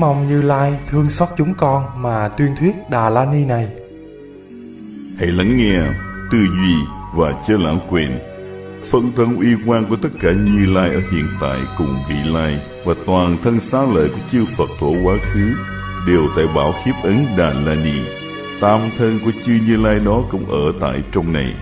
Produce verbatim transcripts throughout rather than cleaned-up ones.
mong Như Lai thương xót chúng con mà tuyên thuyết Đà La Ni này. Hãy lắng nghe, tư duy và chớ lãng quên phân thân uy quan của tất cả Như Lai ở hiện tại cùng vị lai và toàn thân xá lợi của chư Phật tổ quá khứ đều tại bảo khiếp ấn Đà La Ni. Tam thân của chư Như Lai đó cũng ở tại trong này.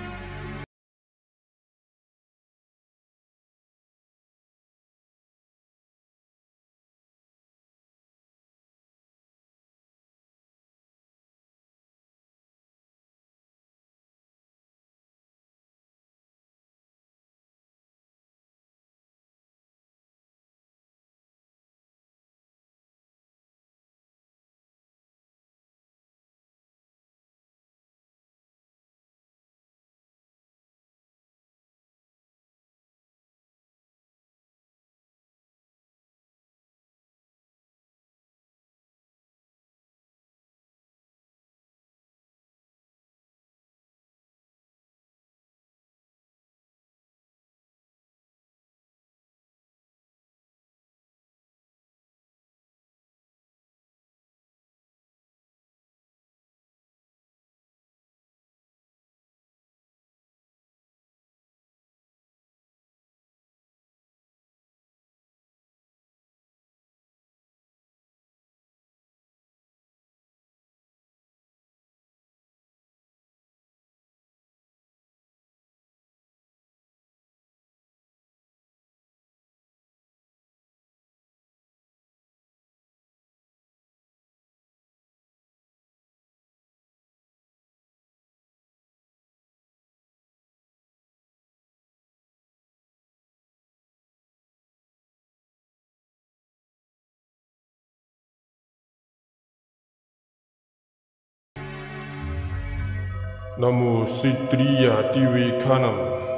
Namo Sitriya Divikhanam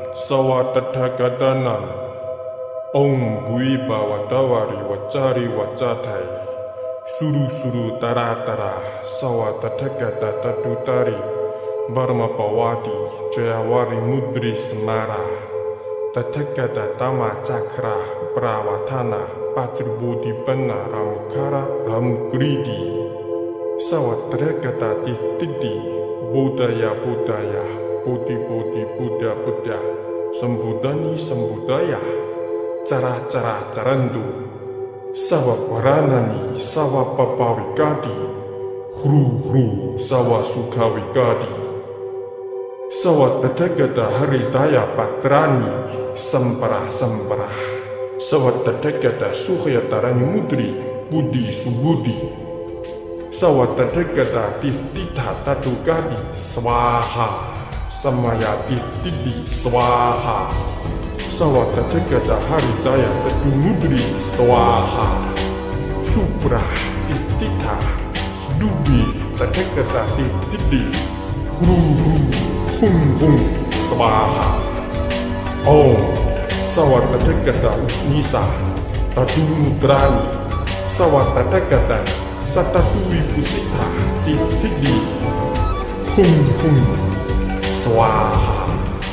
Sawatathagadanam Om Bui Bhavatawari Vachari Vachathai Suru Suru Tara Tara Sawatathagata Tatutari Barma Pawati Jayawari Mudri Smara Tathagata Tama Chakra Pravatana Patribodhi Panna Ramukara Ramukridi Sawatathagata Tistidi Budaya Budaya Budi Budi Buddha Buddha Sembudani Sembudaya Cara Cara Carandu Sawa Paranani Sawa Papawikadi Hru Hru Sawa Sukawikadi Sawa Tathagata Haridaya Patrani Samparah Samparah Sawa Tathagata Sukhayatarani Mudri Budi Subudi Sawa Tathagata Tistitha Tatukadi Swaha Samaya Tistidi Swaha Sawa Tathagata Haridaya Tatumudri Swaha Supra Tistitha Sudubi Tathagata Tistidi Hru Hru Hum Hum Swaha Om Sawa Tathagata Usnisa Tatumudrani Sawa Tathagata Satatui Pusita Tistidi Hum Hum Swaha.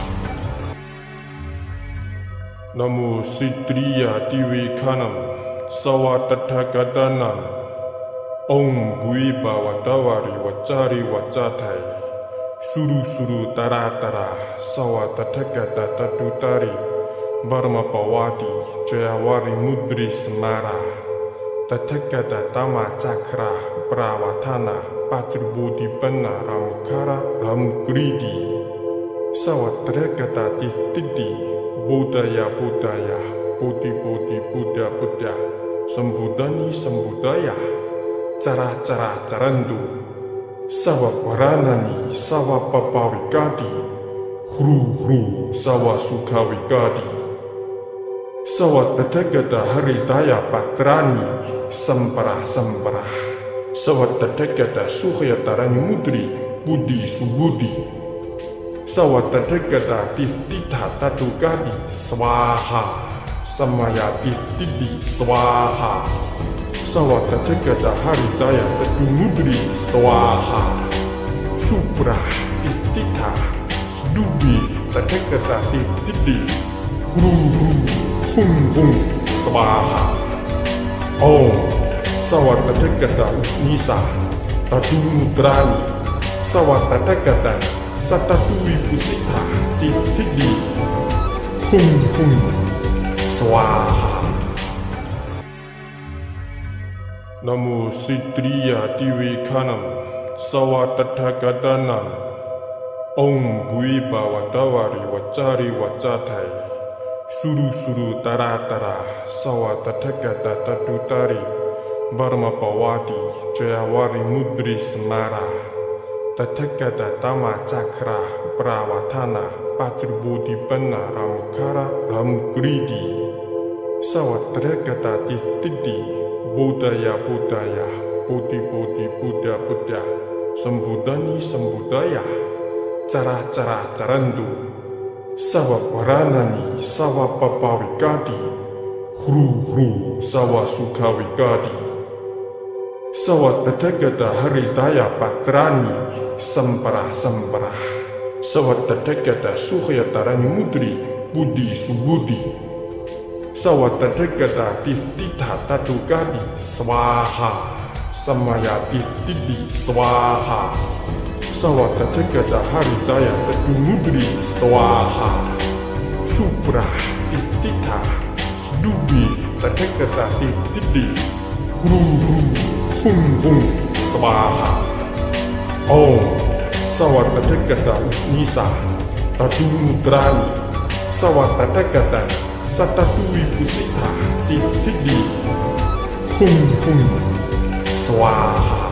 Namo Sitriya Divikhanam Sawatathagadanam Om Bui Bhavatawari Vachari Vachathai Suru Suru Tara Tara Sawatathagata Tatutari Barma Pawati Jayawari Mudri Smara Tathagata Tama Chakra Pravatana Patribodhi Panna Ramukara Ramukridi Sawatathagata Tistidi Budaya Budaya Budi Budi Buddha Buddha Sembudani Sembudaya Cara Cara Carandu Sawa Paranani Sawa Papawikadi Hru Hru Sawa Sukawikadi Sawa Tathagata Haridaya Patrani Samparah Samparah Sawa Tathagata Sukhayatarani Mudri Budi Subudi Sawa Tathagata Tistitha Tatukadi Swaha Samaya Tistidi Swaha Sawa Tathagata Haridaya Tatumudri Swaha Supra Tistitha Sudubi Tathagata Tistidi Hru Hru Hum Hum Swaha Om Sawatadagata usnisa, tatu mudrani, sawatadagata satatui kusita titidi, hum hum, swaha. Namo Sitriya Divikanam, Sawatadagatanam, Om Bui Bhawadawari Wacari Wacatai, Suru Suru Tara Tara, Sawatadagata Tatutari, Barma Pawadi, Jayawari Mudri Semara, Tathagata Tama Cakra, Prawatana, Patribudi Bana Ramukara, Ramukridi, Sawatadagata Titidi, Budaya Budaya, Budi Budi Buddha Buddha, Sembudani Sembudaya, Cara Cara Carandu, Sawa Paranani, Sawa Papawikadi, Hru Hru, Sawa Sukawikadi, Sawa Tathagata Haridaya Patrani, Sempara Sempara, Sawa Tathagata Suhyatarani Mudri, Budi Subudi, Sawatadagata Tititha Tatukadi Swaha, Samaya Titidi Swaha, Sawatadagata Haridaya Tatumudri Swaha, Supra Tititha Sudubi Tadagata Titidi, Hru Hru Hum Hum Swaha. Om Sawatadagata Usnisa, Tatumudrani, Sawatadagata satatui kusita titidi, hum hum, swaha.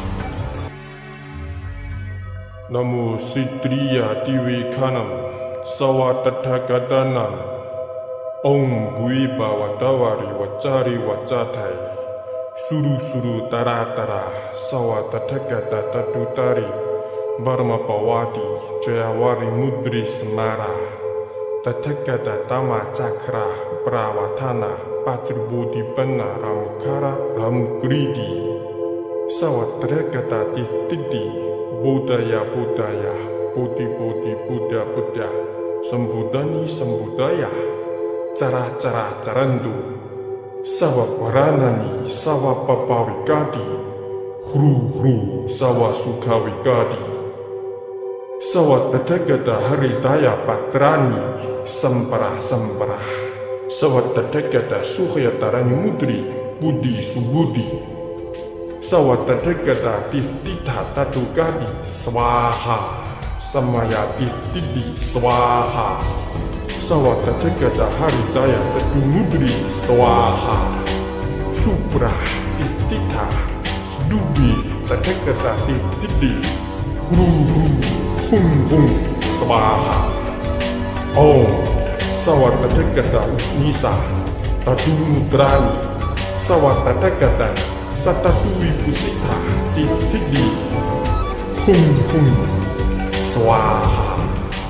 Namo Sitriya Divikanam, Sawatadagatanam, Om Bui Bhawadawari Wacari Wacatai, Suru Suru Tara Tara, Sawatadagata Tatutari, Barma Pawadi, Jayawari Mudri Semara, Tathagata Tama Cakra, Prawatana, Patribudi Bana Ramukara, Ramukridi, Sawatadagata Titidi, Budaya Budaya, Budi Budi Buddha Buddha, Sembudani Sembudaya, Cara Cara Carandu, Sawa Paranani, Sawa Papawikadi, Hru Hru, Sawa Sukawikadi, Sawatadagata Haridaya Patrani, Sempara Sempara, Sawatadagata Suhyatarani Mudri, Budi Subudi, Sawatadagata Tititha Tatukadi Swaha, Samaya Titidi Swaha, Sawatadagata Haridaya Tatumudri Swaha, Supra Tititha Sudubi Tadagata Titidi, Hru Hru Hum Hum Swaha. Om Sawatadagata Usnisa, Tatumudrani, Sawatadagata satatui kusita titidi, hum hum, swaha.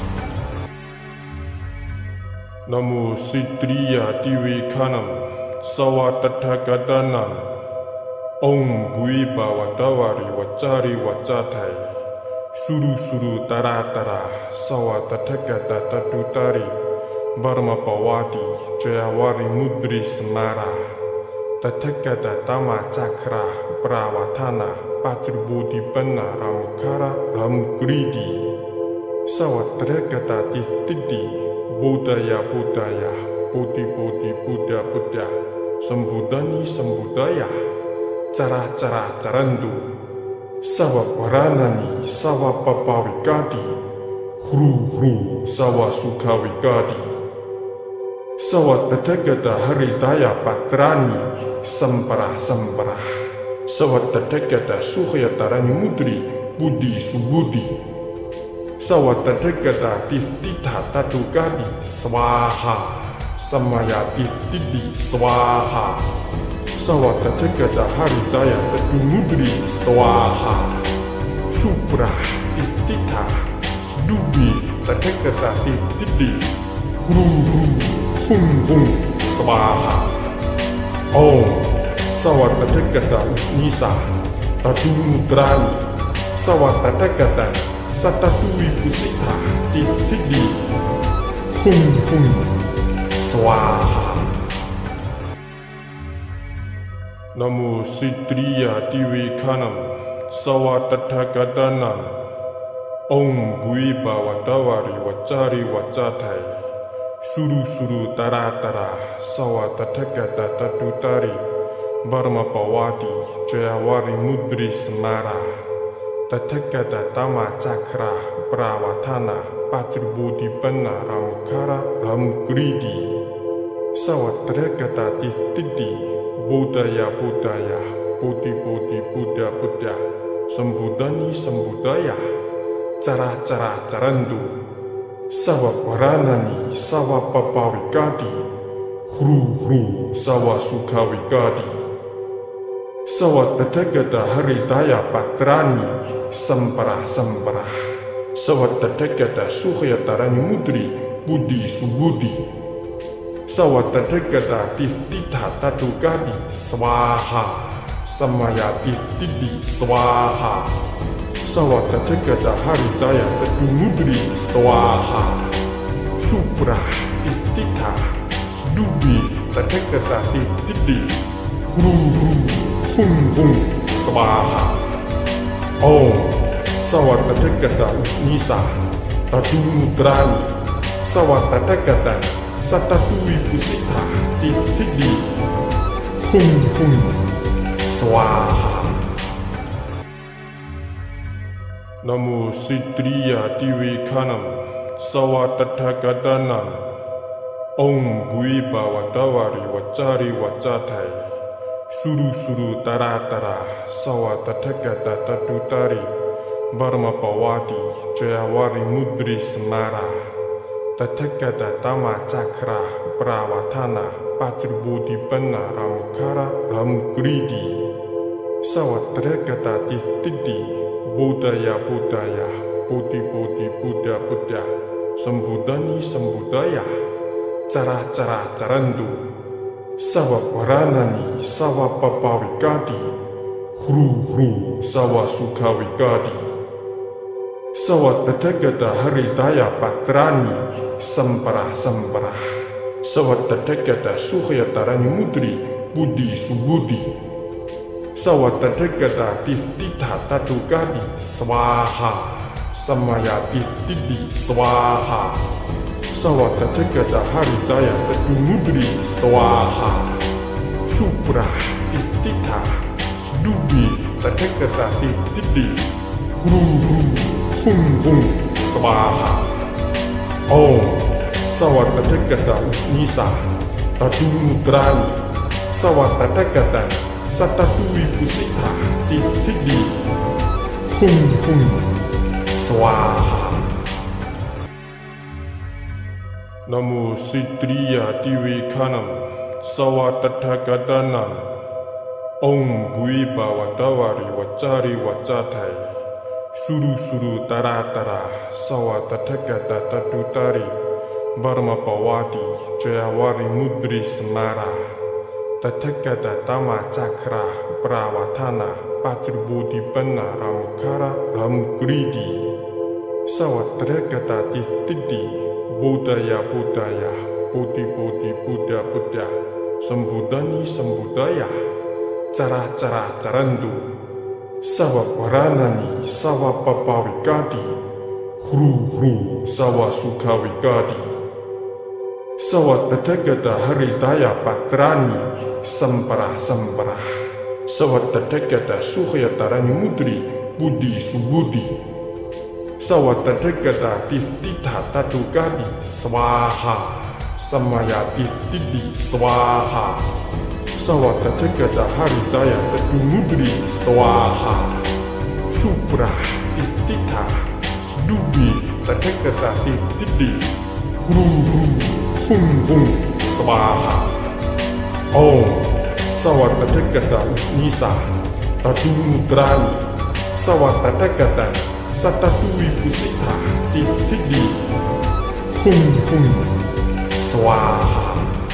Namo Sitriya Divikanam, Sawatadagatanam, Om Bui Bhawadawari Wacari Wacatai, Suru Suru Tara Tara, Sawatadagata Tatutari, Barma Pawadi, Jayawari Mudri Semara, Tathagata Tama Cakra, Prawatana, Patribudi Bana Ramukara, Ramukridi, Sawatadagata Titidi, Budaya Budaya, Budi Budi Buddha Buddha, Sembudani Sembudaya, Cara Cara Carandu, Sawa Paranani, Sawa Papawikadi, Hru Hru, Sawa Sukawikadi, Sawatadagata Haridaya Patrani, Sempara Sempara, Sawatadagata Suhyatarani Mudri, Budi Subudi, Sawatadagata Tititha Tatukadi Swaha, Samaya Titidi Swaha, Sawatadagata Haridaya Tatumudri Swaha, Supra Tititha Sudubi Tadagata Titidi, Hru Hru Hum Hum Swaha. Om Sawatadagata Usnisa, Tatumudrani, Sawatadagata satatui kusita titidi, hum hum, swaha. Namo Sitriya Divikhanam Sawatadhagadanan Om Bui Bawadawari Wacari Wacathai Suru Suru Tara Tara Sawatadhagada Tadutari Barma Pawati Jayawari Mudri Semara Tathagata Tama Cakra Pravatana Patribudi Bana Ramukara Ramkridi Sawatadhagata Titidi Budaya Budaya Budi Budi Buddha Buddha Sembudani Sembudaya Cara-cara Carandu Sawa Paranani Sawa Papawikadi Hru Hru Sawa Sukawikadi Sawa Tathagata Haridaya Patrani Semperah Semperah Sawa Tathagata Sukhayatarani Mudri Budi Subudi Sawa Tathagata Titha Tatugadi Swaha Samaya Titidi Swaha Sawa Tathagata Haridaya Tatumudri Swaha Supra Titha Sudubi Tathagata Titidi Hru Hru Hum Hum Swaha Om Sawa Tathagata Usnisa Tatumudrani Sawa Tathagata Satatui Pusita Titidi Hum Hum Swaha Namo Sitriya Divikhanam Sawatadhagadanan Om Bui Bawadawari Wacari Wacathai Suru Suru Tara Tara Sawatadhagata Tadutari Barma Pawati Jayawari Mudri Semara Tathagata Tama Cakra Pravatana Patribudi Bana Ramukara Ramkridi Sawatadhagata Titidi Budaya Budaya Budi Budi Buddha Buddha Sembudani Sembudaya Cara-cara Carandu Sawa Paranani Sawa Papawikadi Hru Hru Sawa Sukawikadi Sawa Tathagata Haridaya Patrani Semperah Semperah Sawa Tathagata Sukhayatarani Mudri Budi Subudi Sawa Tathagata Titha Tatugadi Swaha Samaya Titidi Swaha Sawa Tathagata Haridaya Tatumudri Swaha Supra Titha Sudubi Tathagata Titidi Hru Hru Hum Hum Swaha Om Sawa Tathagata Usnisa Tatumudrani Sawa Tathagata Satatui Pusita Titidi Hum Hum Swaha Namo Sitriya Divikhanam Sawatadhagadanan Om Bui Bawadawari Wacari Wacathai Suru Suru Tara Tara Sawa Tathagata Tadutari Barma Pawati Jayawari Mudri Semara Tathagata Tama Cakra Pravatana Patribudi Bana Ramukara Ramkridi Sawa Tathagata Titidi Budaya Budaya Budi Budi Buddha Buddha Sembudani Sembudaya Cara-cara Carandu Sawa Paranani Sawa Papawikadi Hru Hru Sawa Sukawikadi Sawa Tathagata Haridaya Patrani Semperah Semperah Sawa Tathagata Sukhayatarani Mudri Budi Subudi Sawa Tathagata Titha Tatugadi Swaha Samaya Titidi Swaha Sawa Tathagata Haridaya Tatumudri Swaha Supra Titha Sudubi Tathagata Titidi Hru Hru Hum Hum Swaha Om Sawa Tathagata Usnisa Tatumudrani Sawa Tathagata Satatui Pusita Titidi Hum Hum Swaha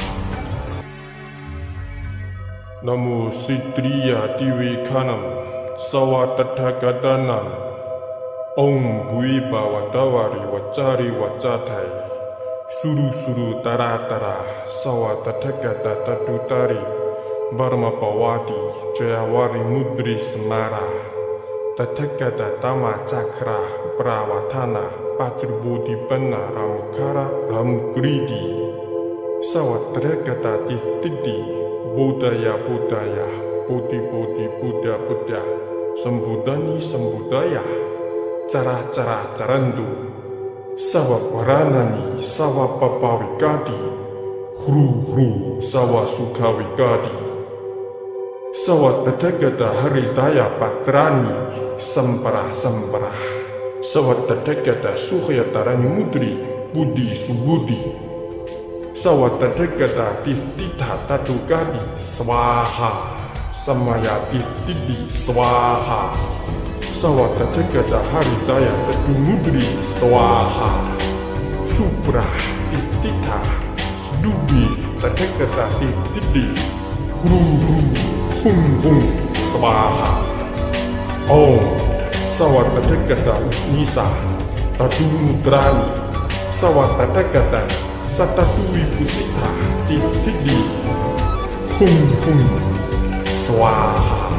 Namo Sitriya Divikhanam Sawatadhagadanan Om Bui Bawadawari Wacari Wacathai Suru Suru Tara Tara Sawatadhagata Tadutari Barmapawati Jayawari Mudri Semara Tathagata Tama Cakra Prawatana Patribudi Panna Ramukara Ramkridi Sawatragata Titidi Budaya Budaya Budi Budi Buddha Buddha Sembudani Sembudaya Cara-cara Carandu Sawa Paranani Sawa Papawikadi Hru Hru Sawa Sukawikadi Sawa Tathagata Haridaya Patrani Semperah Semperah Sawa Tathagata Sukhyatarani Mudri Budi Subudi Sawa Tathagata Tititha Tatukadi Swaha Samaya Titidi Swaha Sawa Tathagata Haridaya Tatumudri Swaha Supra Tititha Sududi Tathagata Titidi Hru Hru Hum Hum Swaha Om Sawa Tathagata Usnisa Tatumudrani Sawa Tathagata Satatui Pusita Titidi Hum Hum Swaha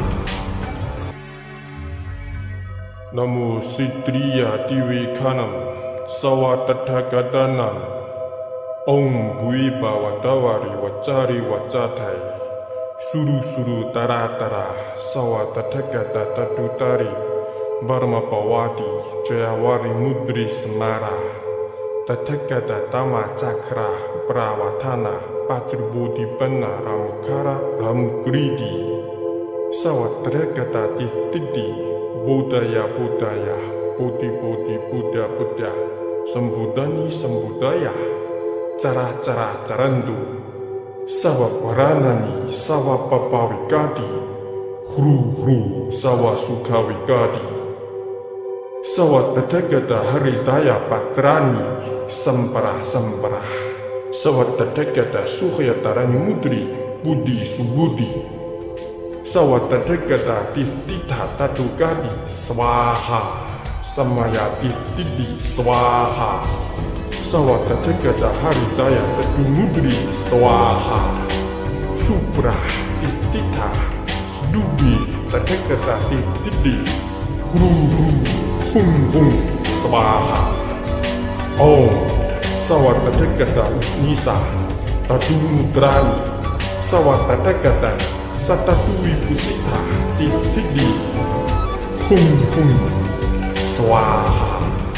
Namo Sitriya Divikanam Sawa Tathagatanam Om Bui Bhavatawari Vachari Vachathai Suru Suru Tara Tara Sawa Tathagata Tatutari Barmapawati Jayawari Mudri Semara Tathagata Tama Cakra Prawatana Patribudi Panna Ramukara Ramkridi Sawatragata Titidi Budaya Budaya Budi Budi Buddha Buddha Sembudani Sembudaya Cara-cara Carandu Sawa Paranani Sawa Papawikadi Hru Hru Sawa Sukawikadi Sawa Tathagata Haridaya Patrani Semperah Semperah Sawa Tathagata Sukhyatarani Mudri Budi Subudi Sawa Tathagata Tititha Tatukadi Swaha Samaya Titidi Swaha Sawa Tathagata Haridaya Tatumudri Swaha Supra Tititha Sududi Tathagata Titidi Hru Hru Hum Hum Swaha Om Sawa Tathagata Usnisa Tatumudrani Sawa Tathagata Satatui Pusita Titidi Hum Hum Swaha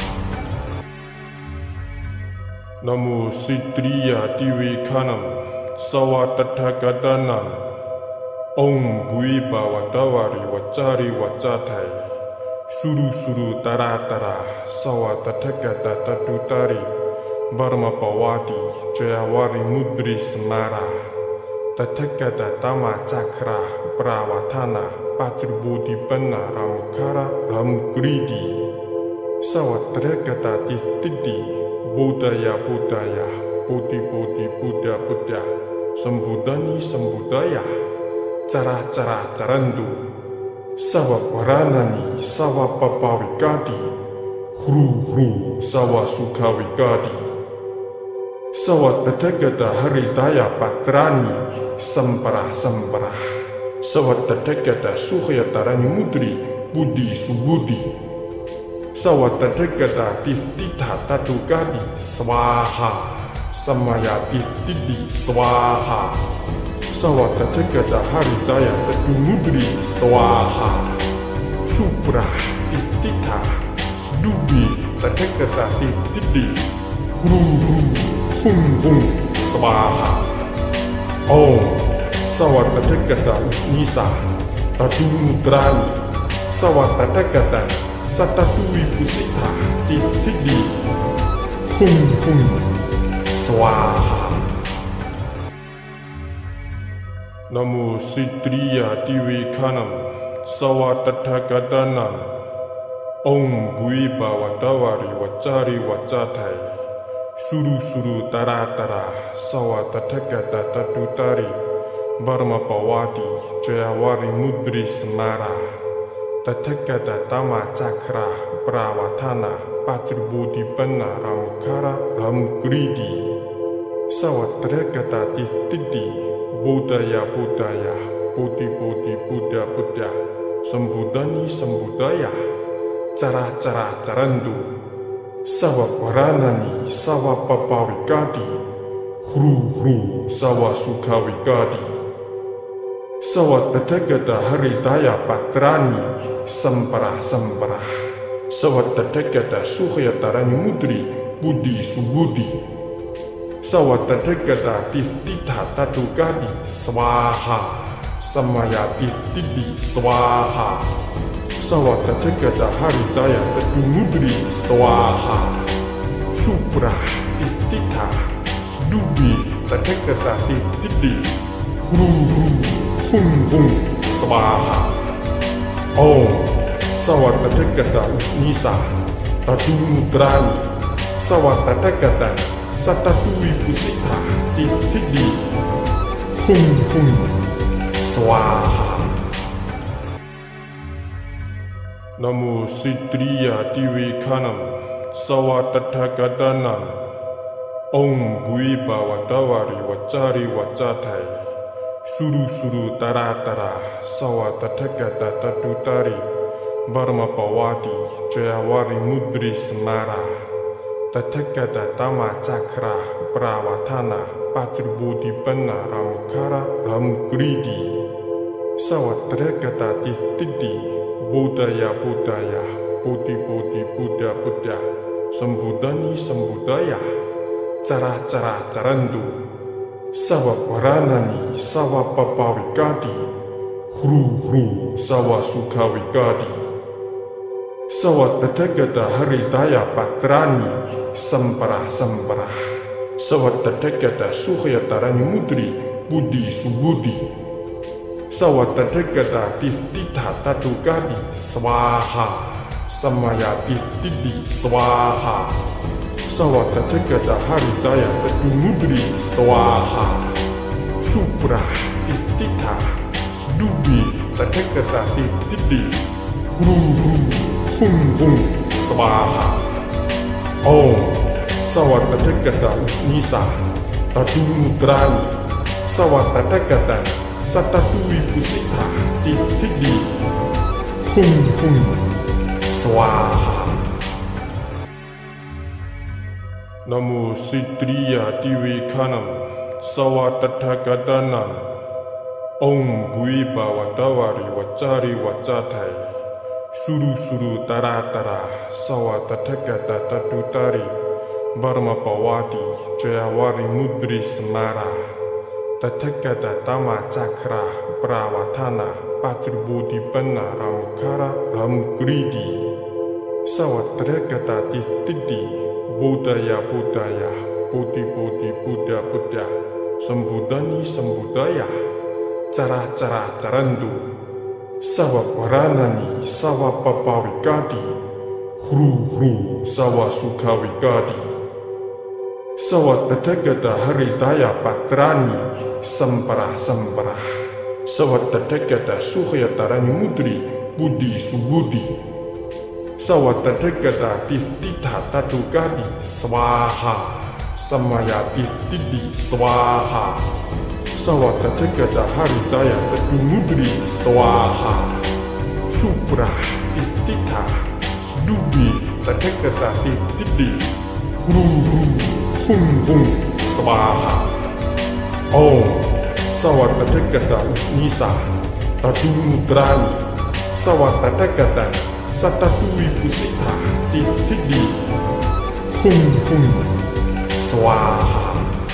Namo Sitriya Divikanam Sawa Tathagatanam Om Bui Bhavatawari Vachari Vachathai Suru Suru Tara Tara Sawa Tathagata Tatutari Barmapawati Jayawari Mudri Semara Tathagata Tama Cakra Prawatana Patribudi Panna Ramukara Ramkridi Sawatragata Titidi Budaya Budaya Budi Budi Buddha Buddha Sembudani Sembudaya Cara-cara Carandu Sawa Paranani Sawa Papawikadi Hru Hru Sawa Sukawikadi Sawa Tathagata Haridaya Patrani Semperah Semperah Sawa Tathagata Sukhyatarani Mudri Budi Subudi Sawa Tathagata Tititha Tatukadi Swaha Samaya Titidi Swaha Sawa Tathagata Haridaya Tatumudri Swaha Supra Tititha Sududi Tathagata Titidi Hru Hru Hum Hum Swaha Om Sawa Tathagata Usnisa Tatumudrani Sawa Tathagata Satatui Pusita Titidi Hum Hum Swaha Namo Sitriya Divikanam Sawa Tathagatanam Om Bui Bhavatawari Vachari Vachathai Suru Suru Tara Tara Sawa Tathagata Tatutari Barmapawati Jayawari Mudri Semara Tathagata Tama Cakra Prawatana Patribudi Panna Ramukara Ramkridi Sawatragata Titidi budaya-budaya, budi-budi Buddha-Buddha, sembudani-sembudaya, cara-cara carandu, sawa paranani, sawa papawikadi, hru-hru, sawa sukawikadi, sawa tadagada haridaya patrani, semperah-semperah, sawa tadagada suhyatarani mudri, budi subudi, sawa tadagada tititha tatukadi, swaha, samaya titidi swaha, sawa tadagada haridaya tatumudri, swaha, supra tititha, sdubi tadagada titidi, hru-hru, hum-hum, swaha. Om, sawa tadagada usnisa, tatumudrani, sawa tadagada satatui pusita, titidi, hum-hum, swaha. Namo Sitriya Divikanam, sawa tadagadanan, Om Bui Bawadawari Wacari Wacatai, Suru-suru tara-tara, sawa tadagada tadutari, Barma Pawadi, Jayawari Mudri Semara, Tadagada Tama Cakra, Prawatana, Patribudi Bana Ramukara, Ramukridi, sawa tadagada titidi, budaya-budaya, budi-budi Buddha-Buddha, sembudani-sembudaya, cara-cara carandu, sawa paranani, sawa papawikadi, hru-hru, sawa sukawikadi, sawa tadagada haridaya patrani, semperah-semperah, sawa tadagada suhyatarani mudri, budi subudi, sawa tadagada tititha tatukadi, swaha, samaya titidi swaha, sawa tadagada haridaya tatumudri, swaha, supra tititha, sdubi tadagada titidi, hru-hru, hum-hum, swaha. Om, sawa tadagada usnisa, tatumudrani, sawa tadagada satatui pusita, titidi, hum-hum, swaha. Namo Sitriya Divikanam, sawa tadagadanan, Om Bui Bawadawari Wacari Wacatai, Suru-suru tara-tara, sawa tadagada tadutari, Barma Pawadi, Jayawari Mudri Semara, Tadagada Tama Cakra, Prawatana, Patribudi Bana Ramukara, Ramukridi, sawa tadagada titidi, budaya-budaya, budi-budi Buddha-Buddha, sembudani-sembudaya, cara-cara carandu, sawa paranani, sawa papawikadi, hru-hru, sawa sukawikadi, sawa tadagada haridaya patrani, semperah-semperah, sawa tadagada suhyatarani mudri, budi subudi, sawa tadagada tititha tatukadi, swaha, samaya titidi swaha, sawa tadagada haridaya tatumudri, swaha, supra tititha, sdubi tadagada titidi, hru-hru, hum-hum, swaha. Om, sawa tadagada usnisa, tatumudrani, sawa tadagada satatui pusita, titidi, hum-hum, swaha.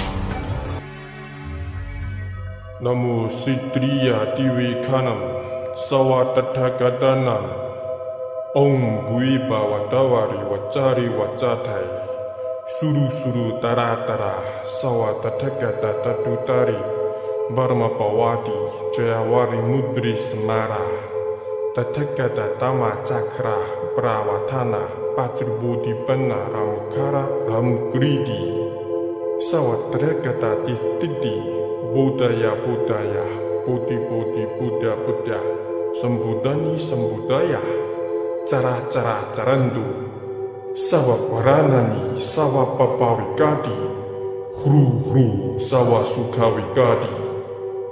Namo Sitriya Divikanam, sawa tadagadanan, Om Bui Bawadawari Wacari Wacatai, Suru-suru tara-tara, sawa tadagada tadutari, Barma Pawadi, Jayawari Mudri Semara, Tadagada Tama Cakra, Prawatana, Patribudi Bana Ramukara, Ramukridi, sawa tadagada titidi, budaya-budaya, budi-budi Buddha-Buddha, sembudani-sembudaya, cara-cara carandu, sawa paranani, sawa papawikadi, hru-hru, sawa sukawikadi,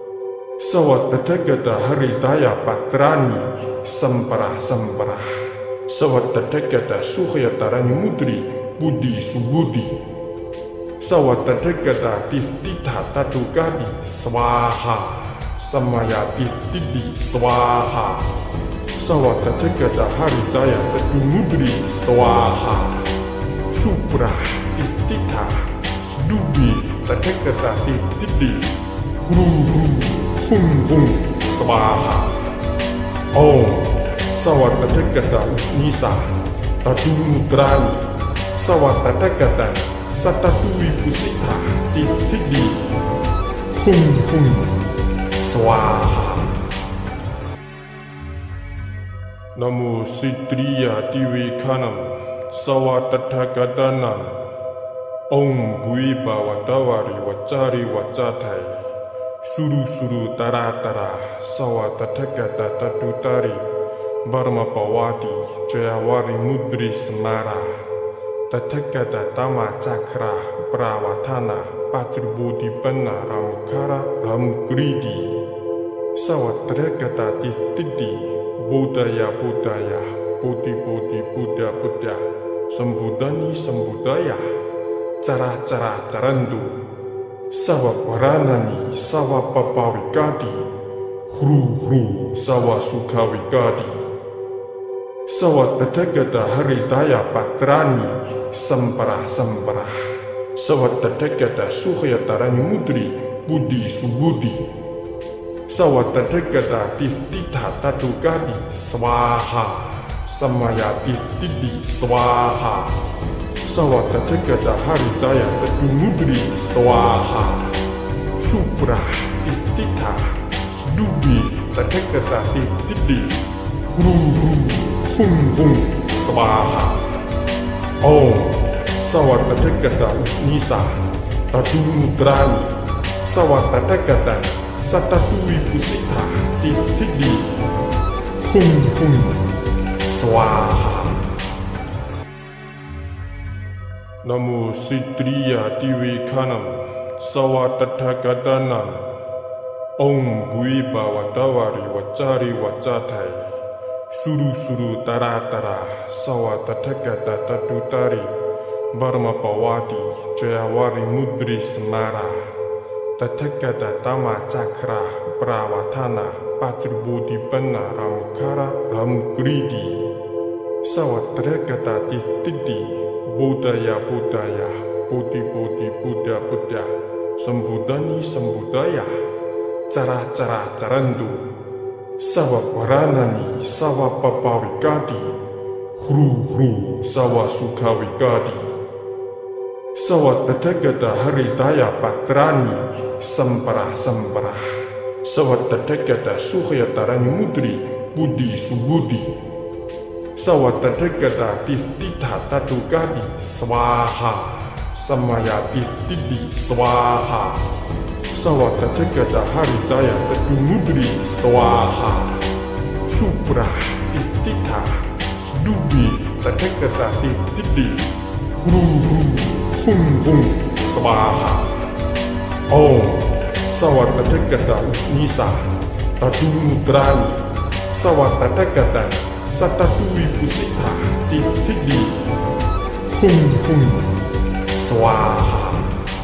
Sawat Tathagata Haritaya Patrani Semperah Semperah Sawat Tathagata Sukhyatarani Mudri Budi Subudi Sawat Tathagata Titha Tatukadi Swaha Samaya Titidi Swaha Sawat Tathagata Haritaya Tatu Mudri Swaha Supra Titha Sududi Tathagata Titidi Hru Hru Hum Hum Swaha Om Sawat Tathagata Usnisa Tatu Mudrani Sawat Tathagata Satatui Kusita Titidi Hum Hum Swaha Namo Sitriya Divikanam Sawat Tathagatanam Om Bui Bhavatawari Vachari Vachathai Suru Suru Tara Tara Sawat Tathagata Tatutari Barma Pawati Jayawari Mudri Semara Tathagata Tama Cakra Pravatana Patribudi Panna Ramukara Ramukridi Sawat Tathagata Titidi Budaya Budaya Budi Budi Buddha Buddha Sembudani Sembudaya Cara Cara Carandu Sawa Paranani Sawa Papawikadi Hru Hru Sawa Sukawikadi Sawat Tathagata Haritaya Patrani Semperah Semperah Sawat Tathagata Sukhyatarani Mudri Budi Subudi Sawat Tathagata Titha Tatukadi Swaha Samaya Titidi Swaha Sawat Tathagata Haritaya Tatu Mudri Swaha Supra Titha Sududi Tathagata Titidi Hru Hru Hum Hum Swaha Om Sawat Tathagata Usnisa Tatu Mudrani Sawat Tathagata Satatui Kusita Titidi Hum Hum Swaha Namo Sitriya Divikanam Sawat Tathagatanam Om Bui Bhavatawari Vachari Vachathai Suru Suru Tara Tara Sawat Tathagata Tatutari Barma Pawati Jayawari Mudri Semara Tathagata Tama Cakra Pravatana Patribudi Panna Ramukara Ramukridi Sawat Tathagata Titidi Budaya Budaya Budi Budi Buddha Buddha Sembudani Sembudaya Cara Cara Carandu Sawa Paranani Sawa Papawikadi Hru Hru Sawa Sukawikadi Sawat Tathagata Haritaya Patrani Semperah Semperah Sawat Tathagata Sukhyatarani Mudri Budi Subudi Sawat Tathagata Titha Tatukadi Swaha Samaya Titidi Swaha Sawat Tathagata Haritaya Tatu Mudri Swaha Supra Titha Sududi Tathagata Titidi Hru Hru Hum Hum Swaha Om Sawat Tathagata Usnisa Tatu Mudrani Sawat Tathagata Satatui Kusita Titidi Hum Hum Swaha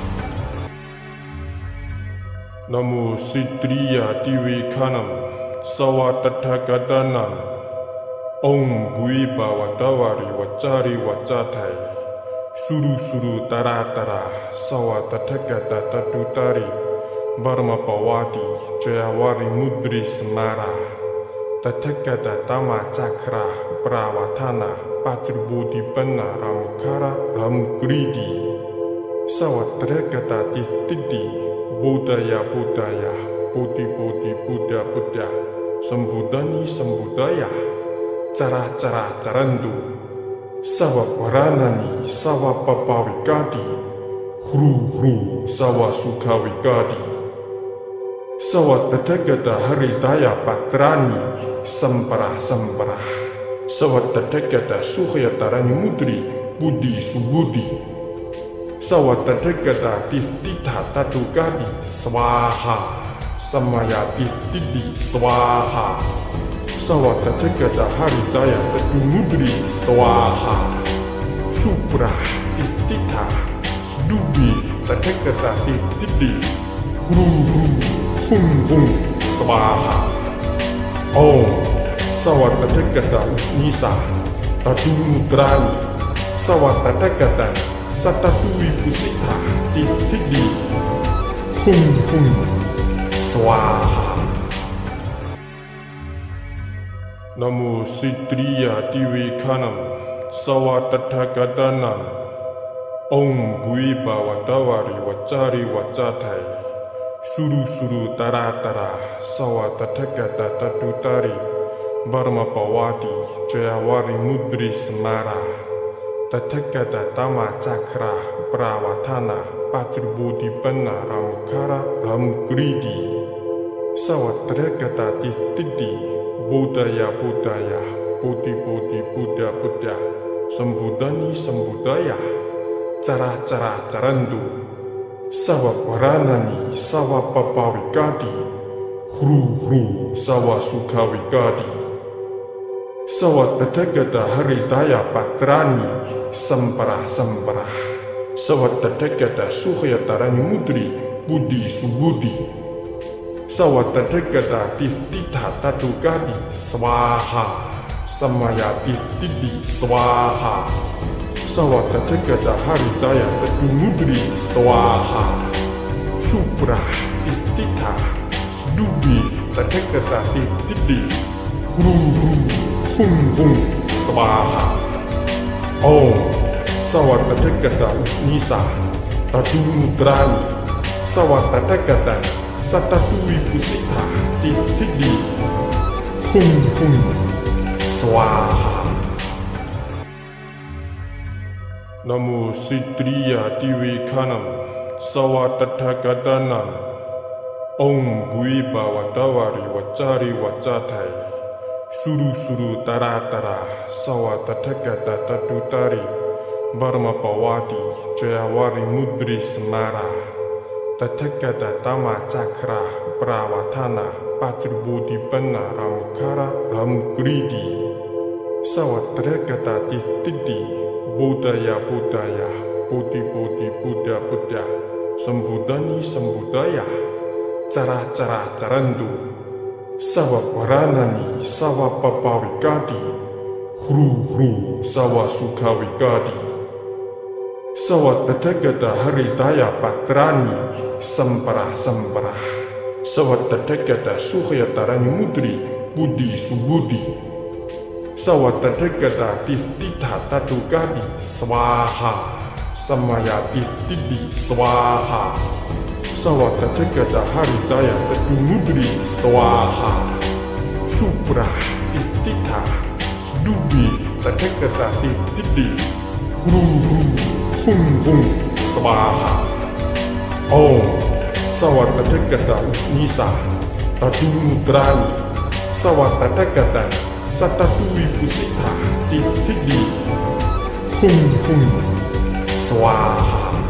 Namo Sitriya Divikanam Sawat Tathagatanam Om Bui Bhavatawari Vachari Vachathai Suru Suru Tara Tara Sawat Tathagata Tatutari Barma Pawati Jayawari Mudri Semara Tathagata Tama Cakra Pravatana Patribudi Panna Ramukara Ramukridi Sawat Tathagata Titidi Budaya Budaya Budi Budi Buddha Buddha Sembudani Sembudaya Cara Cara Carandu Sawa Paranani Sawa Papawikadi Hru Hru Sawa Sukawikadi Sawat Tathagata Haritaya Patrani Semperah Semperah Sawat Tathagata Sukhyatarani Mudri Budi Subudi Sawat Tathagata Titha Tatukadi Swaha Samayati Tidi Swaha Sawatathagata Haridaya Tatumudri Swaha Supra Istitha Sdubi Tathagata Tidi Hru Hru Hum Hum Swaha Om Sawatathagata Usnisa Tatumudrani Sawatathagata Satatui Pusitha Tidi Hum Hum Swaha. Namo Sitriya Divikhanam Sawatathagatanam Om Bui Bhavatawari Vachari Vachathai Suru Suru Tara Tara Sawatathagata Tatutari Barma Pawati Jayawari Mudri Smara Tathagata Tama Chakra Pravatana Patribodhi Panna Ramkara Ramkridi Sawatathagata Tidi Budaya Budaya Budi Budi Buddha Buddha Sembudani Sembudaya Cara Cara Carandu Sawa Paranani Sawa Papawikadi Hru Hru Sawa Sukawikadi Sawa Tathagata Haridaya Patrani Semparah Semparah Sawa Tathagata Sukhyatarani Mudri Budi Subudi Sawatathagata Titha Tatugadi Swaha Samayati Tidi Swaha Sawatathagata Haridaya Tatumudri Swaha Supra Istitha Sdubi Tathagata Tidi Hru Hru Hum Hum Swaha Om Sawatathagata Usnisa Tatumudrani Sawatathagata Satatui Pusitha Tidi Hum Hum Swaha. Namo Sitriya Divikhanam Sawatathagatanam Om Bui Bhavatawari Vachari Vachathai Suru Suru Tara Tara Sawatathagata Tatutari Barma Pawati Jayawari Mudri Smara Tathagata Tama Chakra Pravatana Patribodhi Panna Ramkara Ramkridi Sawatathagata Tidi Budaya Budaya Budi Budi Buddha Buddha Sembudani Sembudaya Cara Cara Carandu Sawa Paranani Sawa Papawikadi Hru Hru Sawa Sukawikadi Sawatathagata Haridaya Patrani Semparah Semparah Sawatathagata Sukhyatarani Mudri Budi Subudi Sawatathagata Titha Tatugadi Swaha Samayati Tidi Swaha Sawatathagata Haridaya Tatumudri Swaha Supra Istitha Sdubi Tathagata Tidi Hru Hru Hum Hum Swaha Om Sawatathagata Usnisa Tatumudrani Sawatathagata Satatui Pusitha Tidi Hum Hum Swaha.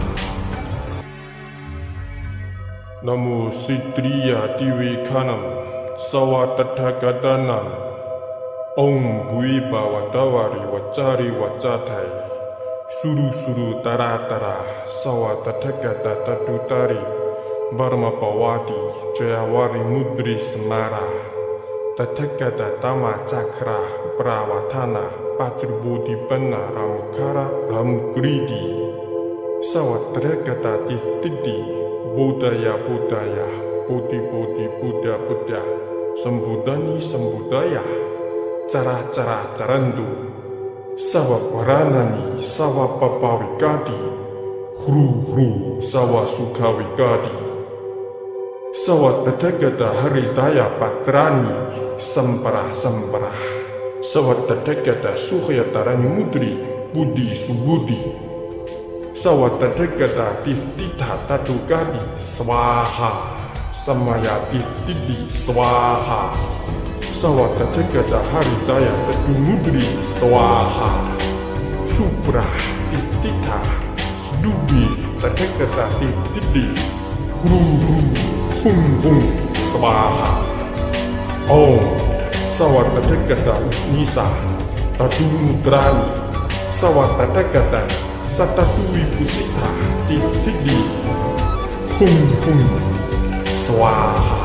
Namo Sitriya Divikhanam Sawatathagatanam Om Bui Bhavatawari Vachari Vachathai Suru Suru Tara Tara Sawatathagata Tatutari Barma Pawati Jayawari Mudri Smara Tathagata Tama Chakra Pravatana Patribodhi Panna Ramkara Ramkridi Sawatathagata Tidi Budaya Budaya Budi Budi Buddha Buddha Sembudani Sembudaya Cara Cara Carandu Sawa Paranani Sawa Papawikadi Hru Hru Sawa Sukawikadi Sawatathagata Haridaya Patrani Semparah Semparah Sawatathagata Sukhyatarani Mudri Budi Subudi Sawatathagata Titha Tatugadi Swaha Samayati Tidi Swaha Sawatathagata Haridaya Tatumudri Swaha Supra Istitha Sdubi Tathagata Tidi Hru Hru Hum Hum Swaha. Om Sawatatagata Usnisa Tatu Mudrani Sawatatagata Satatui Kusita Titidi Hum Hum Swaha.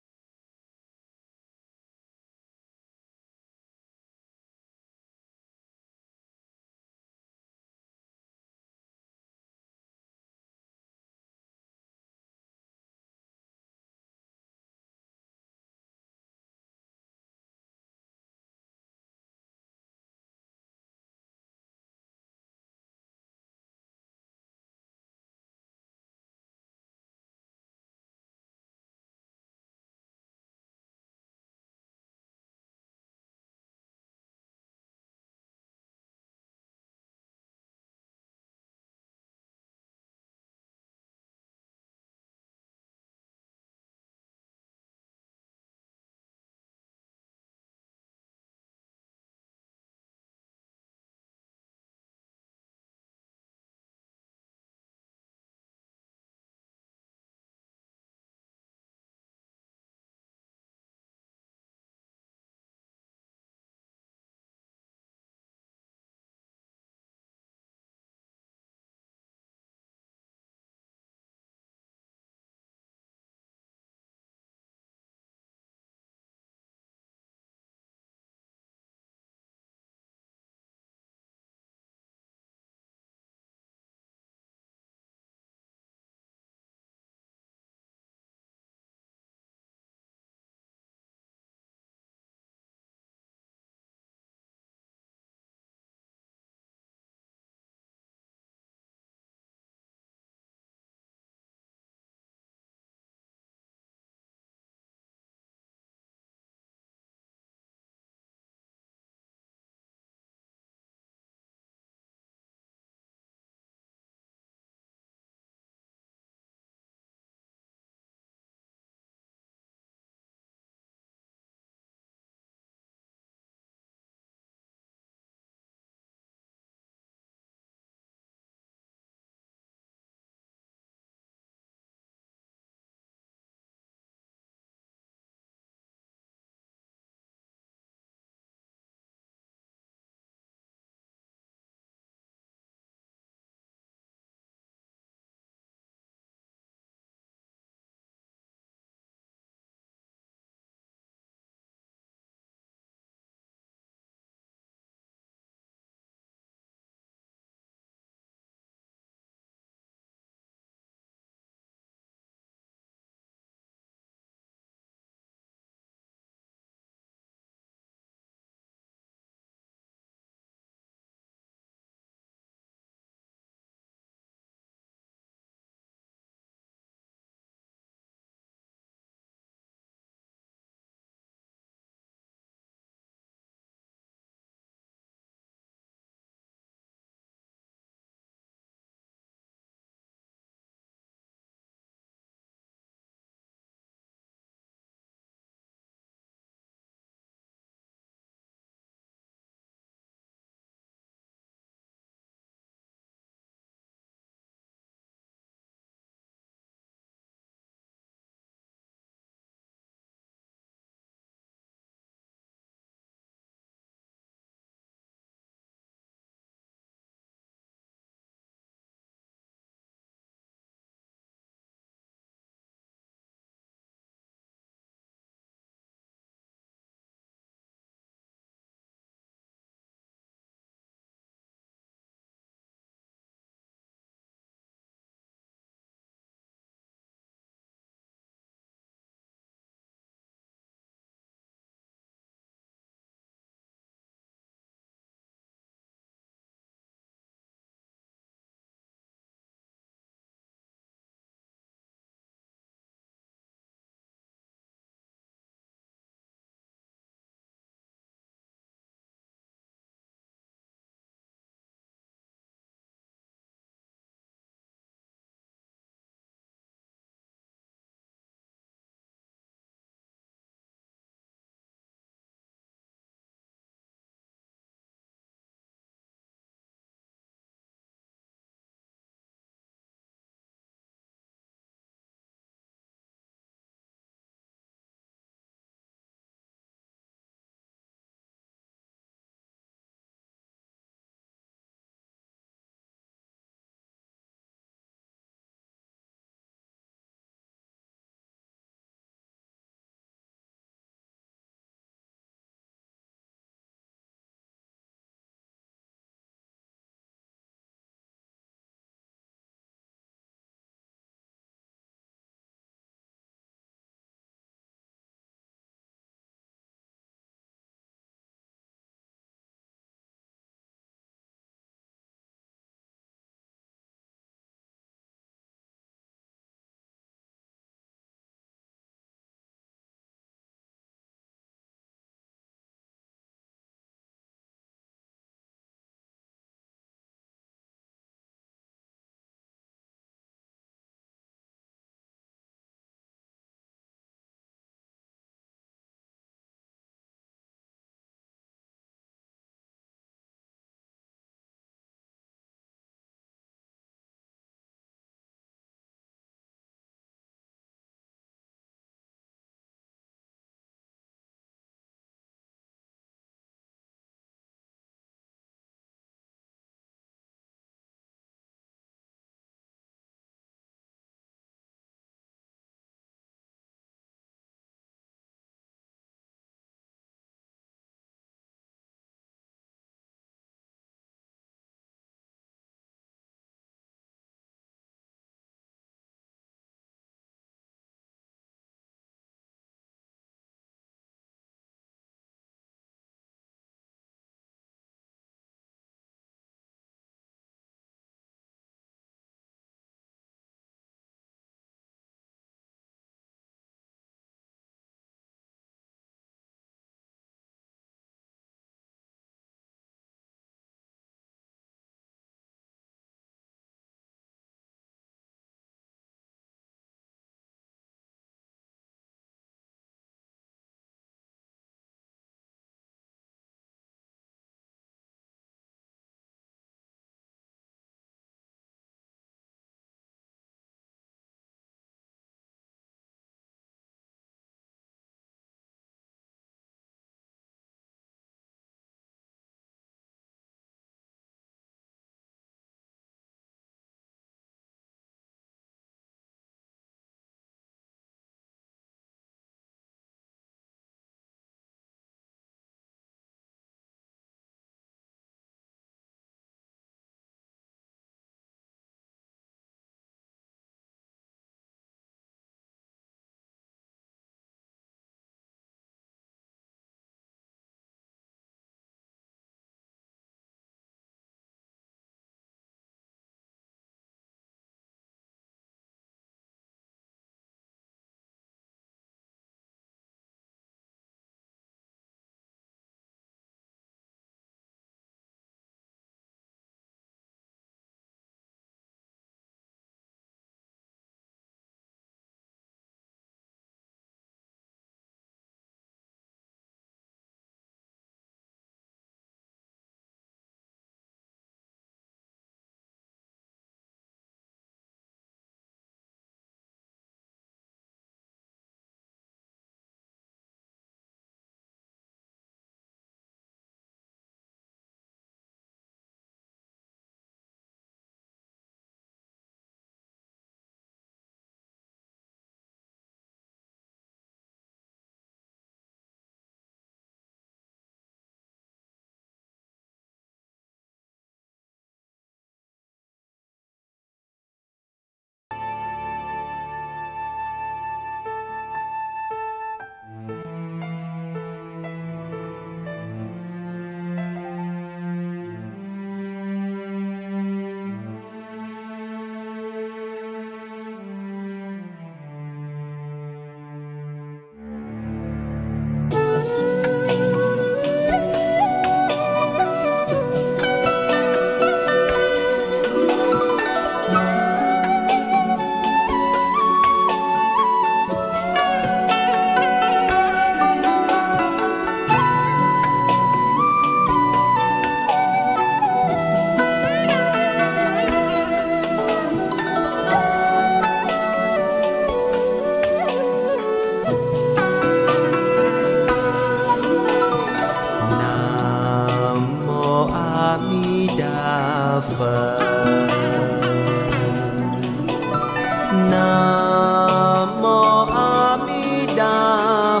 Nam mô A Di Đà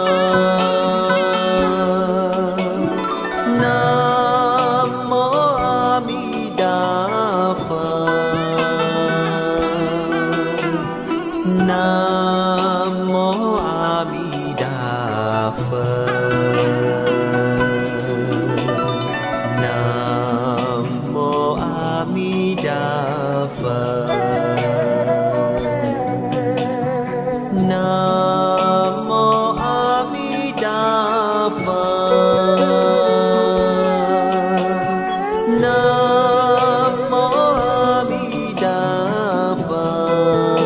Phật. Nam mô A Di Đà Phật. Nam mô A Di Đà Phật. Nam mô A Di Đà Phật. Nam mô A Di Đà Phật. Nam mô A Di Đà Phật.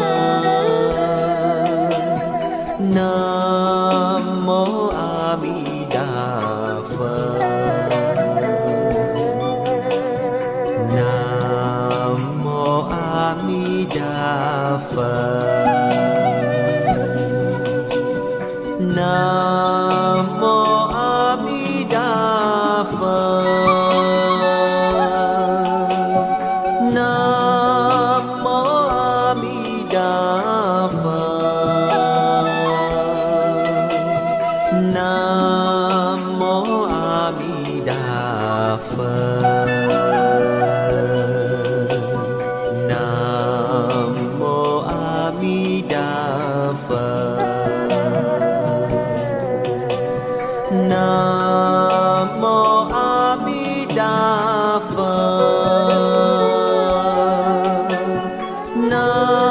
Nam mô A Di Đà Phật. Nam mô A Di Đà Phật. Nam mô A Di Đà Phật. Nam mô A Di Đà Phật. Nam mô A Di Đà Phật. Nam mô A Di Đà Phật. Nam mô A Di Đà Phật. Nam